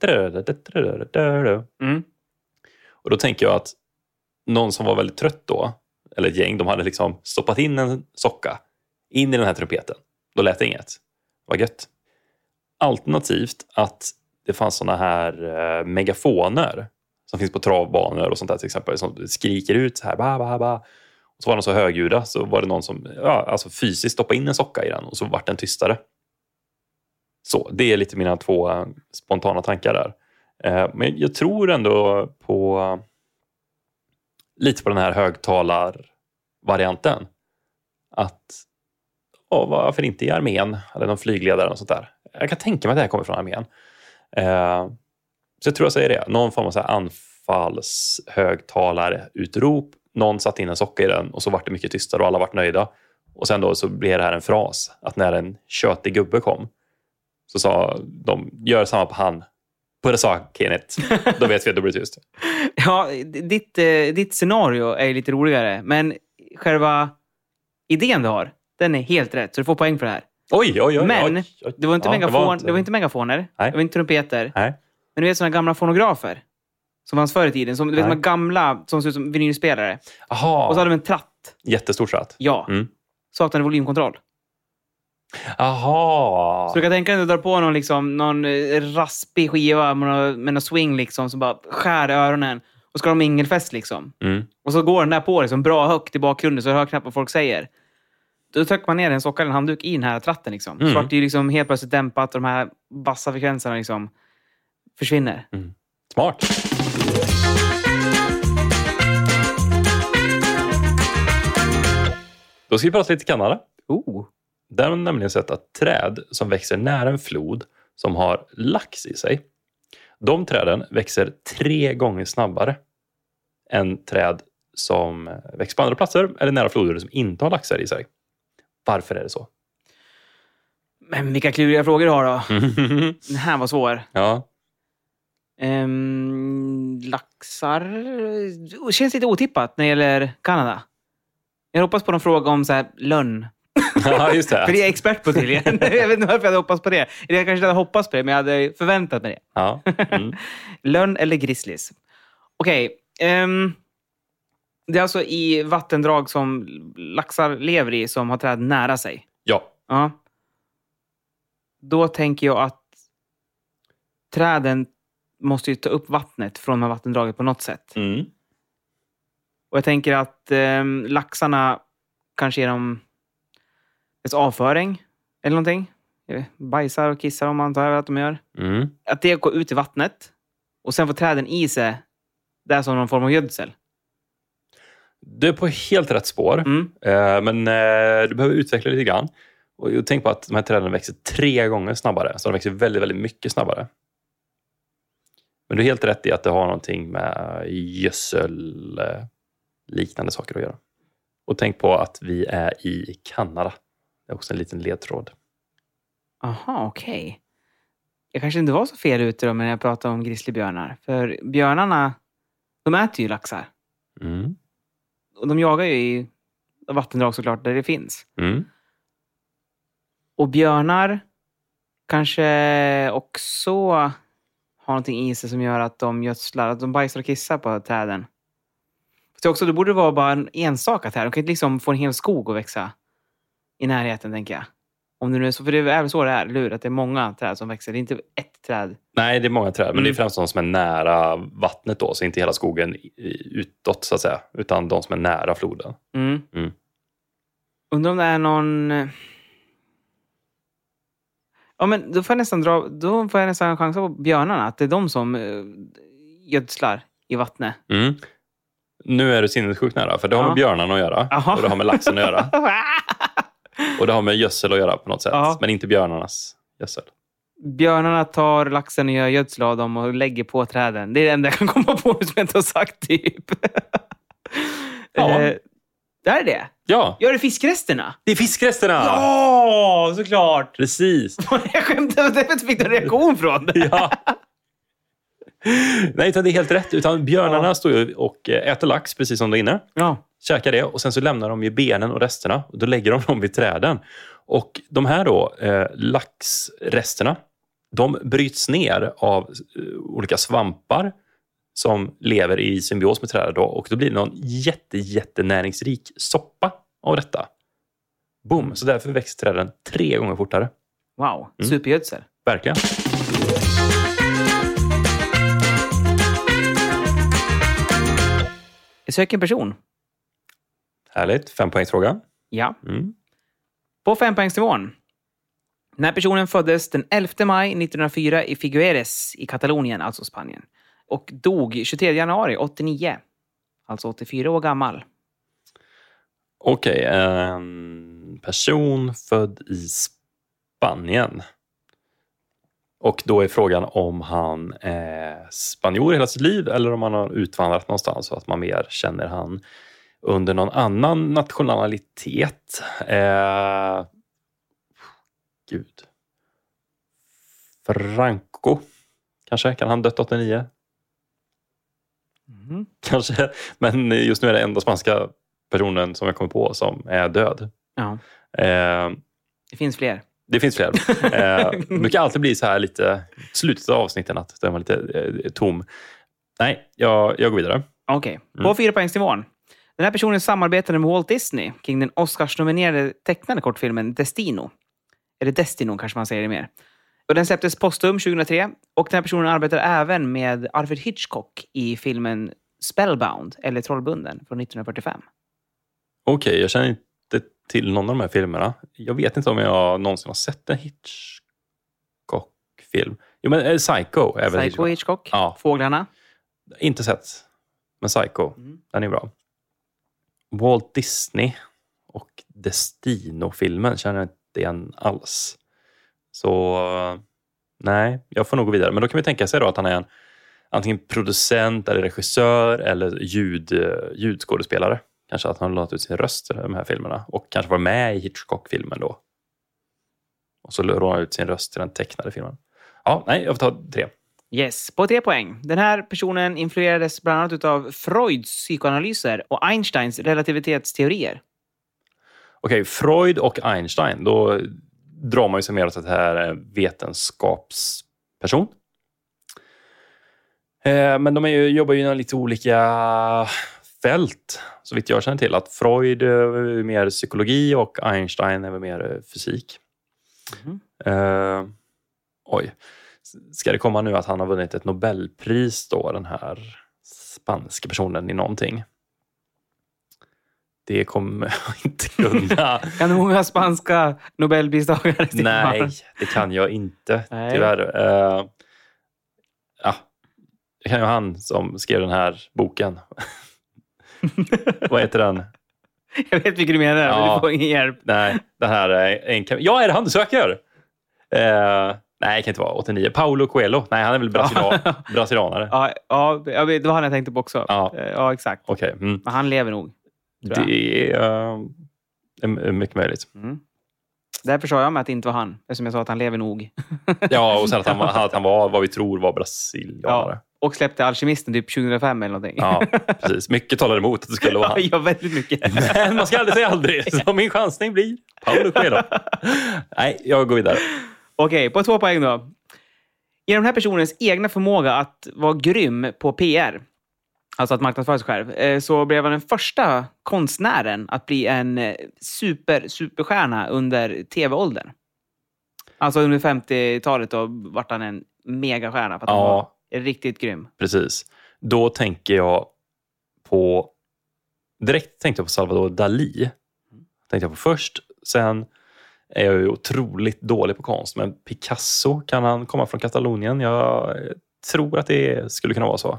[SPEAKER 4] Och då tänker jag att någon som var väldigt trött då, eller ett gäng, de hade liksom stoppat in en socka in i den här trumpeten. Då lät det inget. Vad gött. Alternativt att det fanns såna här megafoner som finns på travbanor och sånt där till exempel, som skriker ut så här, ba, ba, ba. Och så var de så högljudda, så var det någon som alltså fysiskt stoppade in en socka i den och så vart den tystare. Så, det är lite mina 2 spontana tankar där. Men jag tror ändå på lite på den här högtalarvarianten. Att, varför inte i armén? Eller någon flygledare och sånt där. Jag kan tänka mig att det här kommer från armén. Så jag tror jag säger det. Någon form av så här anfallshögtalarutrop. Någon satt in en socka i den och så var det mycket tystare och alla vart nöjda. Och sen då så blev det här en fras. Att när en tjötig gubbe kom så sa de, gör samma på han. På det sa Kenneth. Då vet vi att det blir tyst.
[SPEAKER 5] Ja, ditt scenario är lite roligare. Men själva idén du har, den är helt rätt. Så du får poäng för det här.
[SPEAKER 4] Oj.
[SPEAKER 5] Men det var inte det var inte megafoner.
[SPEAKER 4] Nej.
[SPEAKER 5] Det var inte trumpeter.
[SPEAKER 4] Nej.
[SPEAKER 5] Men du vet sådana gamla fonografer. Som fanns förr i tiden. Som, du vet, de här gamla som ser ut som vinylspelare.
[SPEAKER 4] Aha.
[SPEAKER 5] Och så hade de en tratt.
[SPEAKER 4] Jättestor tratt.
[SPEAKER 5] Ja. Saknade volymkontroll.
[SPEAKER 4] Aha.
[SPEAKER 5] Så du kan tänka dig att du drar på någon raspig skiva med någon swing liksom, som bara skär öronen. Och ska de ingelfest liksom. Och så går den där på liksom, bra högt i bakgrunden så jag hör knappt vad folk säger. Då trycker man ner en socka eller en handduk i den här tratten liksom. Så vart det ju liksom helt plötsligt dämpat och de här bassa frekvenserna liksom försvinner.
[SPEAKER 4] Smart. Då ska vi prata lite Kanada. Där har man nämligen sett att träd som växer nära en flod som har lax i sig, de träden växer 3 gånger snabbare än träd som växer på andra platser eller nära floder som inte har laxar i sig. Varför är det så?
[SPEAKER 5] Men vilka kluriga frågor du har då? Den här var svår.
[SPEAKER 4] Ja.
[SPEAKER 5] Laxar... Det känns lite otippat när det gäller Kanada. Jag hoppas på någon fråga om så här, lönn.
[SPEAKER 4] Ja, just det.
[SPEAKER 5] För det är jag expert på tydligen. Jag vet inte varför jag hade hoppats på det. Eller jag kanske inte hade hoppats på det, men jag hade förväntat mig det.
[SPEAKER 4] Ja.
[SPEAKER 5] Lönn eller grizzlies? Okej. Det är alltså i vattendrag som laxar lever i som har träd nära sig.
[SPEAKER 4] Ja.
[SPEAKER 5] Då tänker jag att träden måste ju ta upp vattnet från de här vattendraget på något sätt. Och jag tänker att laxarna kanske ger dem ett avföring eller någonting. Bajsar och kissar om man tar över att de gör. Att det går ut i vattnet och sen får träden i sig det är som någon form av gödsel.
[SPEAKER 4] Du är på helt rätt spår. Men du behöver utveckla lite grann. Och tänk på att de här träden växer 3 gånger snabbare. Så de växer väldigt, väldigt mycket snabbare. Men du är helt rätt i att det har någonting med gödsel liknande saker att göra. Och tänk på att vi är i Kanada. Det är också en liten ledtråd.
[SPEAKER 5] Aha, okej. Jag kanske inte var så fel ute då när jag pratade om grizzlybjörnar. För björnarna De äter ju laxar.
[SPEAKER 4] Mm.
[SPEAKER 5] Och de jagar ju i vattendrag såklart där det finns.
[SPEAKER 4] Mm.
[SPEAKER 5] Och björnar kanske också har någonting i sig som gör att de gödslar, att de bajsar och kissar på träden. Så också, det borde vara bara en enstaka träd. De kan inte liksom få en hel skog att växa i närheten, tänker jag. Om det nu är så, för det är väl så det är, eller hur? Att det är många träd som växer. Det är inte ett träd.
[SPEAKER 4] Nej, det är många träd. Men det är främst de som är nära vattnet då. Så inte hela skogen utåt, så att säga. Utan de som är nära floden.
[SPEAKER 5] Mm.
[SPEAKER 4] Mm.
[SPEAKER 5] Undrar om det är någon... Ja, men då får jag nästan chansa på björnarna. Att det är de som gödslar i vattnet.
[SPEAKER 4] Mm. Nu är det sinnessjukt nära. För det har med björnarna att göra.
[SPEAKER 5] Aha.
[SPEAKER 4] Och det har med laxen att göra. Och det har med gödsel att göra på något sätt.
[SPEAKER 5] Ja.
[SPEAKER 4] Men inte björnarnas gödsel.
[SPEAKER 5] Björnarna tar laxen och gör gödsel av dem och lägger på träden. Det är det enda jag kan komma på som jag inte har sagt, typ.
[SPEAKER 4] Ja.
[SPEAKER 5] Det är det.
[SPEAKER 4] Ja.
[SPEAKER 5] Gör det fiskresterna?
[SPEAKER 4] Det är fiskresterna!
[SPEAKER 5] Ja, såklart!
[SPEAKER 4] Precis.
[SPEAKER 5] Jag skämtade, det fick du en reaktion från det.
[SPEAKER 4] Ja. Nej, utan det är helt rätt. Utan björnarna står ju och äter lax, precis som du är inne.
[SPEAKER 5] Ja.
[SPEAKER 4] Käkar det och sen så lämnar de ju benen och resterna. Och då lägger de dem vid träden. Och de här då, laxresterna, de bryts ner av olika svampar som lever i symbios med trädet då. Och då blir det någon jättenäringsrik soppa av detta. Boom! Så därför växer träden 3 gånger fortare.
[SPEAKER 5] Wow, supergödsel.
[SPEAKER 4] Verkligen.
[SPEAKER 5] Jag söker en person.
[SPEAKER 4] Härligt. 5-poängsfråga.
[SPEAKER 5] Ja.
[SPEAKER 4] Mm.
[SPEAKER 5] På 5-poängsnivån. Den här personen föddes den 11 maj 1904 i Figueres i Katalonien, alltså Spanien. Och dog 23 januari 89. Alltså 84 år gammal.
[SPEAKER 4] Okej, en person född i Spanien. Och då är frågan om han är spanjor hela sitt liv eller om han har utvandrat någonstans så att man mer känner han under någon annan nationalitet. Gud. Franco. Kanske, kan han dött 89?
[SPEAKER 5] Mm.
[SPEAKER 4] Kanske, men just nu är det enda spanska personen som jag kommer på som är död.
[SPEAKER 5] Ja. Det finns fler.
[SPEAKER 4] Det finns fler. Det brukar alltid bli så här lite slutet av avsnitten att den var lite tom. Nej, jag går vidare.
[SPEAKER 5] Okej. På 4-poängsnivån. Den här personen samarbetade med Walt Disney kring den Oscars-nominerade tecknade kortfilmen Destino. Eller Destino kanske man säger det mer. Och den släpptes postum 2003. Och den här personen arbetar även med Alfred Hitchcock i filmen Spellbound, eller Trollbunden, från 1945.
[SPEAKER 4] Okej, jag känner inte till någon av de här filmerna. Jag vet inte om jag någonsin har sett en Hitchcock-film. Jo, men Psycho är väl
[SPEAKER 5] Hitchcock.
[SPEAKER 4] Ja.
[SPEAKER 5] Fåglarna.
[SPEAKER 4] Inte sett. Men Psycho, den är bra. Walt Disney och Destino-filmen känner jag inte igen alls. Så nej, jag får nog gå vidare. Men då kan vi tänka sig då att han är en antingen producent eller regissör eller ljudskådespelare. Kanske att han har lånat ut sin röst i de här filmerna. Och kanske var med i Hitchcock-filmen då. Och så lånade han ut sin röst i den tecknade filmen. Ja, nej, jag får ta 3.
[SPEAKER 5] Yes, på 3 poäng. Den här personen influerades bland annat av Freuds psykoanalyser och Einsteins relativitetsteorier.
[SPEAKER 4] Okej, Freud och Einstein. Då drar man ju sig mer åt att det här är vetenskapsperson. Men de jobbar ju i lite olika fält. Så vitt jag känner till att Freud är mer psykologi och Einstein är mer fysik. Oj. Ska det komma nu att han har vunnit ett Nobelpris då, den här spanska personen i någonting? Det kommer jag inte kunna.
[SPEAKER 5] Kan du många spanska Nobelpristagare?
[SPEAKER 4] Nej, det kan jag inte. Tyvärr. Det kan ju han som skrev den här boken. Vad heter den?
[SPEAKER 5] Jag vet vilken du menar, men du får ingen hjälp.
[SPEAKER 4] Nej, det här är en... Ja, är det han du söker? Nej, det kan inte vara 89. Paulo Coelho. Nej, han är väl brasilianare.
[SPEAKER 5] Ja, det var han jag tänkte på också. Ja exakt.
[SPEAKER 4] Okej.
[SPEAKER 5] Men han lever nog.
[SPEAKER 4] Det är mycket möjligt.
[SPEAKER 5] Därför sa jag med att det inte var han. Eftersom jag sa att han lever nog.
[SPEAKER 4] Ja, och sen att han var vad vi tror var brasilianare.
[SPEAKER 5] Och släppte Alkemisten typ 2005 eller någonting.
[SPEAKER 4] Ja, precis. Mycket talar emot att det skulle vara han.
[SPEAKER 5] Ja, väldigt mycket.
[SPEAKER 4] Men man ska aldrig säga aldrig. Så min chansning blir Paolo Coelho. Nej, jag går vidare.
[SPEAKER 5] Okej, på 2 poäng då. Genom den här personens egna förmåga att vara grym på PR, alltså att marknadsföra sig själv, så blev han den första konstnären att bli en superstjärna under tv-åldern. Alltså under 50-talet då vart han en megastjärna för att han var riktigt grym.
[SPEAKER 4] Precis. Då tänker jag på... Direkt tänkte jag på Salvador Dalí. Tänkte jag på först. Sen är jag ju otroligt dålig på konst. Men Picasso, kan han komma från Katalonien? Jag tror att det skulle kunna vara så.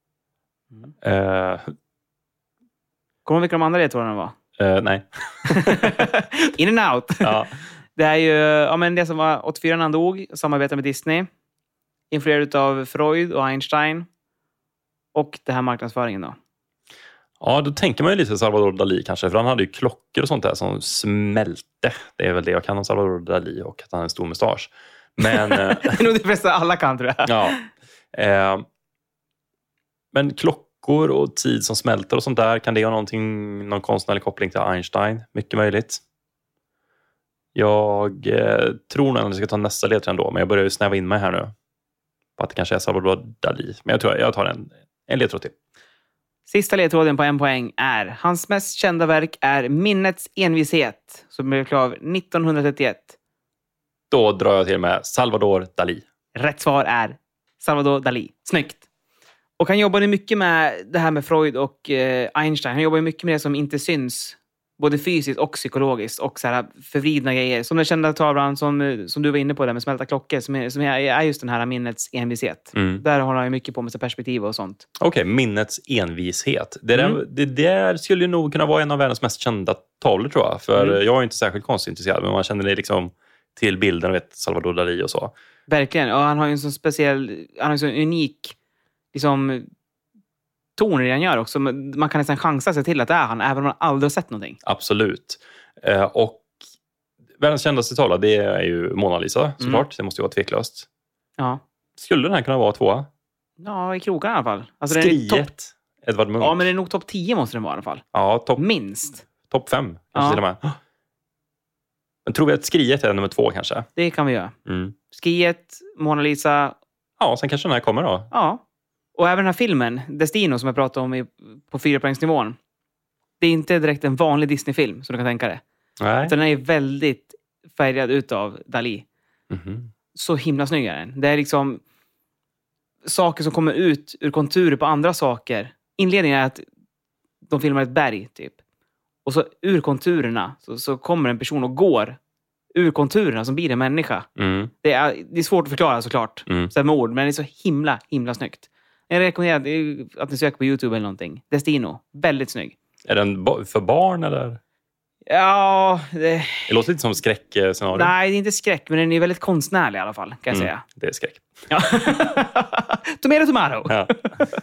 [SPEAKER 5] Kommer vilka de andra ledtrådarna var?
[SPEAKER 4] Nej.
[SPEAKER 5] In and out.
[SPEAKER 4] Ja.
[SPEAKER 5] Det är ju men det som var 84 när han dog. Samarbetade med Disney. Influerad av Freud och Einstein. Och det här marknadsföringen då.
[SPEAKER 4] Ja, då tänker man ju lite Salvador Dalí kanske. För han hade ju klockor och sånt där som smälte. Det är väl det jag kan om Salvador Dalí och att han har en stor mustasch. Men...
[SPEAKER 5] det är nog det flesta alla kan, tror jag.
[SPEAKER 4] Ja. Men klockor och tid som smälter och sånt där. Kan det ha någon konstnärlig koppling till Einstein? Mycket möjligt. Jag tror nog att jag ska ta nästa ledtråd ändå. Men jag börjar ju snäva in mig här nu. På att det kanske är Salvador Dalí. Men jag tror jag tar en ledtråd till.
[SPEAKER 5] Sista ledtråden på 1 poäng är... Hans mest kända verk är Minnets envishet. Som blev klar 1931.
[SPEAKER 4] Då drar jag till med Salvador Dalí.
[SPEAKER 5] Rätt svar är Salvador Dalí. Snyggt. Och han jobbade mycket med det här med Freud och Einstein. Han jobbade mycket med det som inte syns. Både fysiskt och psykologiskt. Och så här förvridna grejer. Som den kända tavlan som du var inne på där med smälta klockor. Som är just den här minnets envishet. Där har han ju mycket på med sig perspektiv och sånt.
[SPEAKER 4] Okej, minnets envishet. Det där skulle ju nog kunna vara en av världens mest kända tavlor, tror jag. För jag är inte särskilt konstintresserad. Men man känner det liksom till bilden av Salvador Dalí och så.
[SPEAKER 5] Verkligen. Och han har ju en sån speciell... Han har en sån unik... liksom toner han gör också. Man kan nästan chansa sig till att det är han, även om man aldrig har sett någonting.
[SPEAKER 4] Absolut. Och världens kändaste tavla, det är ju Mona Lisa, såklart. Det måste ju vara tveklöst.
[SPEAKER 5] Ja.
[SPEAKER 4] Skulle den här kunna vara 2?
[SPEAKER 5] Ja, i krokarna i alla fall. Alltså,
[SPEAKER 4] Skriet, Edvard Munch.
[SPEAKER 5] Ja, men det är nog topp 10 måste den vara i alla fall.
[SPEAKER 4] Ja,
[SPEAKER 5] minst.
[SPEAKER 4] Topp 5, kanske till och med. Men tror vi att Skriet är nummer 2 kanske?
[SPEAKER 5] Det kan vi göra. Skriet, Mona Lisa.
[SPEAKER 4] Ja, sen kanske den här kommer då.
[SPEAKER 5] Ja. Och även den här filmen, Destino, som jag pratade om på 4-poängsnivån. Det är inte direkt en vanlig Disney-film, så du kan tänka det.
[SPEAKER 4] Nej.
[SPEAKER 5] Den är väldigt färgad utav Dalí. Så himla snygg är den. Det är liksom saker som kommer ut ur konturer på andra saker. Inledningen är att de filmar ett berg, typ. Och så ur konturerna så kommer en person och går ur konturerna som blir en människa. Det är svårt att förklara, såklart. Så med ord, men det är så himla snyggt. Jag rekommenderar att ni söker på YouTube eller någonting. Destino. Väldigt snygg.
[SPEAKER 4] Är den för barn eller?
[SPEAKER 5] Ja.
[SPEAKER 4] Det låter lite som skräckscenario.
[SPEAKER 5] Nej, det är inte skräck. Men den är väldigt konstnärlig i alla fall, kan jag säga.
[SPEAKER 4] Det är skräck.
[SPEAKER 5] Ja. Tomato.
[SPEAKER 4] Ja.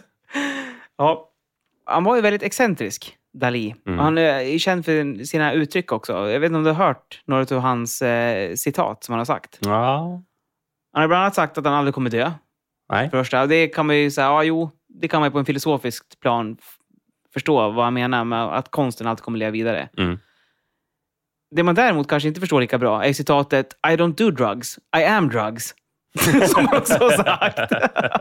[SPEAKER 5] Ja. Han var ju väldigt excentrisk, Dalí. Han är känd för sina uttryck också. Jag vet inte om du har hört några av hans citat som han har sagt.
[SPEAKER 4] Ja.
[SPEAKER 5] Han har bland annat sagt att han aldrig kommer dö.
[SPEAKER 4] Nej.
[SPEAKER 5] Första. Det kan man ju säga, det kan man ju på en filosofisk plan förstå vad han menar med att konsten alltid kommer leva vidare. Det man däremot kanske inte förstår lika bra är citatet I don't do drugs, I am drugs. Som han också har sagt.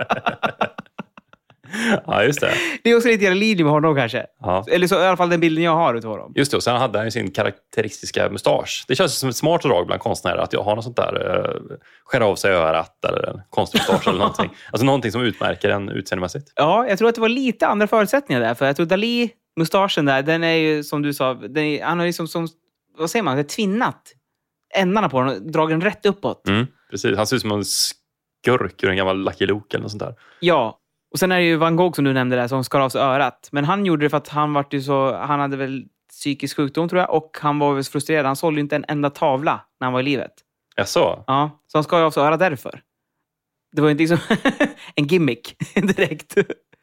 [SPEAKER 4] Ja, just det.
[SPEAKER 5] Det är också lite linje med honom kanske.
[SPEAKER 4] Ja.
[SPEAKER 5] Eller så i alla fall den bilden jag har utav honom.
[SPEAKER 4] Just det, och sen hade han ju sin karaktäristiska mustasch. Det känns som ett smart drag bland konstnärer att jag har något sånt där skära av sig örat eller en konstig mustasch eller någonting. Alltså någonting som utmärker en utseendemässigt.
[SPEAKER 5] Ja, jag tror att det var lite andra förutsättningar där. För jag tror Dalí, mustaschen där, den är ju som du sa, han har liksom som, vad säger man, det är tvinnat ändarna på den och dragit den rätt uppåt.
[SPEAKER 4] Precis, han ser ut som en skurk ur en gammal Lucky Luke eller något sånt där.
[SPEAKER 5] Ja. Och sen är det ju Van Gogh som du nämnde där som skar av sig örat. Men han gjorde det för att han hade väl psykisk sjukdom, tror jag. Och han var väl frustrerad. Han sålde inte en enda tavla när han var i livet.
[SPEAKER 4] Jaså?
[SPEAKER 5] Ja, så han skar av sig örat därför. Det var ju inte liksom en gimmick direkt.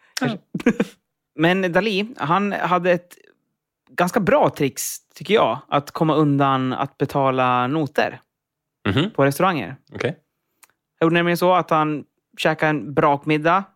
[SPEAKER 5] Men Dalí, han hade ett ganska bra tricks, tycker jag. Att komma undan att betala noter på restauranger.
[SPEAKER 4] Okej.
[SPEAKER 5] Jag gjorde nämligen så att han käkade en brakmiddag.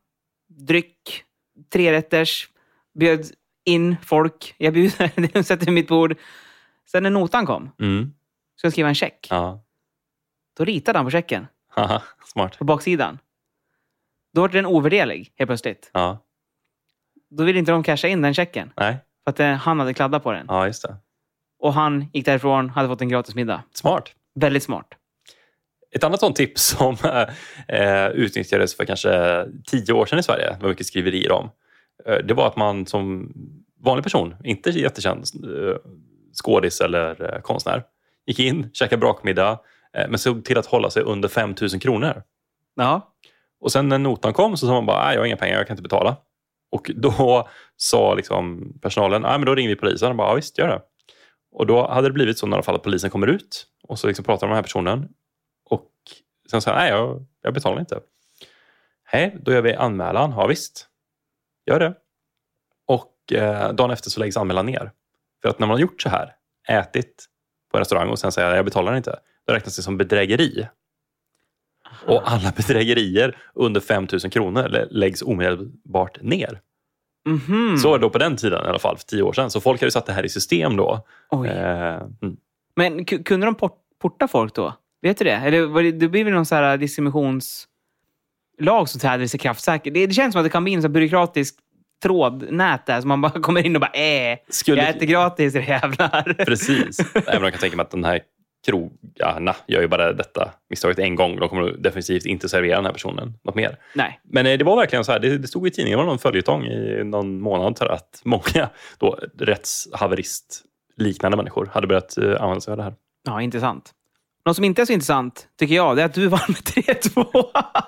[SPEAKER 5] dryck, 3-rätters, bjöd in folk. Jag bjöd, sätter mitt bord. Sen när notan kom, så jag skriva en check.
[SPEAKER 4] Ja.
[SPEAKER 5] Då ritade han på checken.
[SPEAKER 4] Haha, smart.
[SPEAKER 5] På baksidan. Då var den ovärderlig, helt plötsligt.
[SPEAKER 4] Ja.
[SPEAKER 5] Då ville inte de casha in den checken.
[SPEAKER 4] Nej.
[SPEAKER 5] För att han hade kladdat på den.
[SPEAKER 4] Ja, just det.
[SPEAKER 5] Och han gick därifrån, hade fått en gratis middag.
[SPEAKER 4] Smart.
[SPEAKER 5] Väldigt smart.
[SPEAKER 4] Ett annat sånt tips som utnyttjades för kanske 10 år sedan i Sverige, var mycket skriverier om. Det var att man som vanlig person, inte jättekänd skådis eller konstnär, gick in, käkade brakmiddag, men såg till att hålla sig under 5 000 kronor.
[SPEAKER 5] Ja.
[SPEAKER 4] Och sen när notan kom så sa man bara, jag har inga pengar, jag kan inte betala. Och då sa liksom personalen, men då ringer vi polisen. Och bara, visst, gör det. Och då hade det blivit så i alla fall att polisen kommer ut och så liksom pratar med den här personen. Och sen sa jag betalar inte. Hej, då gör vi anmälan. Ja, visst. Gör det. Och dagen efter så läggs anmälan ner. För att när man har gjort så här, ätit på en restaurang och sen säger jag betalar inte, då räknas det som bedrägeri. Aha. Och alla bedrägerier under 5 000 kronor läggs omedelbart ner. Mm-hmm. Så var det då på den tiden i alla fall, för 10 år sedan. Så folk hade satt det här i system då.
[SPEAKER 5] Men kunde de porta folk då? Vet du det? Eller det blir väl någon så här diskriminationslag som träder sig kraftsäkert. Det känns som att det kan bli en så byråkratisk trådnät där, så man bara kommer in och bara jag äter gratis, det jävlar. Precis.
[SPEAKER 4] Även jag kan tänka mig att den här krogarna gör ju bara detta misstaget en gång. De kommer definitivt inte servera den här personen något mer. Nej. Men det var verkligen så här, det stod i tidningen, det var någon följetong i någon månad för att många då rättshaverist liknande människor hade börjat använda sig av det här.
[SPEAKER 5] Ja, intressant. Något som inte är så intressant, tycker jag, det är att du vann med 3-2.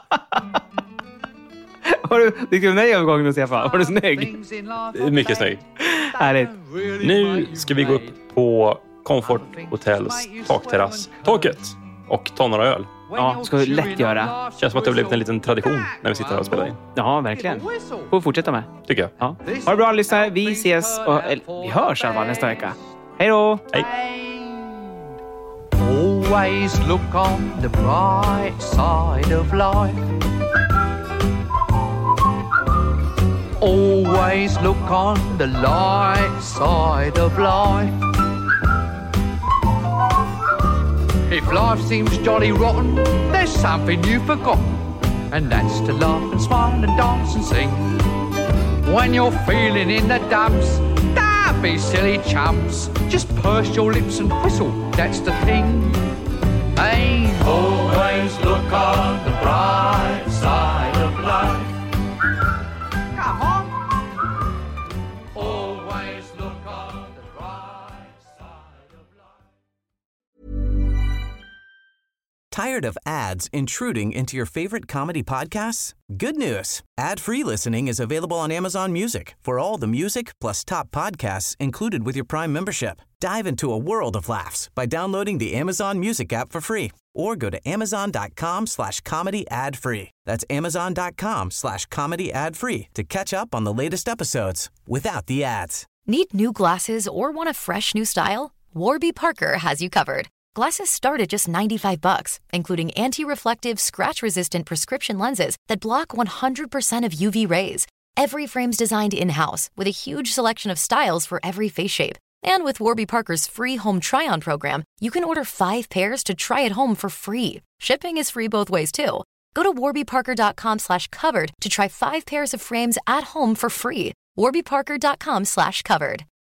[SPEAKER 5] Tyckte du den här övergången, Stefan? Var du snygg?
[SPEAKER 4] Mycket snygg.
[SPEAKER 5] Härligt.
[SPEAKER 4] Nu ska vi gå upp på Comfort Hotels takterrass, taket och ta några öl.
[SPEAKER 5] Ja, ska vi lätt göra.
[SPEAKER 4] Känns som att det har blivit en liten tradition när vi sitter här och spelar in.
[SPEAKER 5] Ja, verkligen. Får vi fortsätta med.
[SPEAKER 4] Tycker jag.
[SPEAKER 5] Ja. Ha det bra, lyssnare. Vi ses vi hörs alla nästa vecka. Hej då!
[SPEAKER 4] Hej!
[SPEAKER 10] Always look on the bright side of life. Always look on the light side of life. If life seems jolly rotten, there's something you've forgotten, and that's to laugh and smile and dance and sing. When you're feeling in the dumps, don't be silly chumps. Just purse your lips and whistle, that's the thing. Hey, always look on the bright side of life. Come on. Always look on the bright side of life.
[SPEAKER 11] Tired of ads intruding into your favorite comedy podcasts? Good news. Ad-free listening is available on Amazon Music for all the music plus top podcasts included with your Prime membership. Dive into a world of laughs by downloading the Amazon Music app for free or go to amazon.com/comedy ad-free. That's amazon.com/comedy ad-free to catch up on the latest episodes without the ads.
[SPEAKER 8] Need new glasses or want a fresh new style? Warby Parker has you covered. Glasses start at just $95, including anti-reflective, scratch-resistant prescription lenses that block 100% of UV rays. Every frame's designed in-house with a huge selection of styles for every face shape. And with Warby Parker's free home try-on program, you can order 5 pairs to try at home for free. Shipping is free both ways, too. Go to warbyparker.com/covered to try 5 pairs of frames at home for free. warbyparker.com/covered.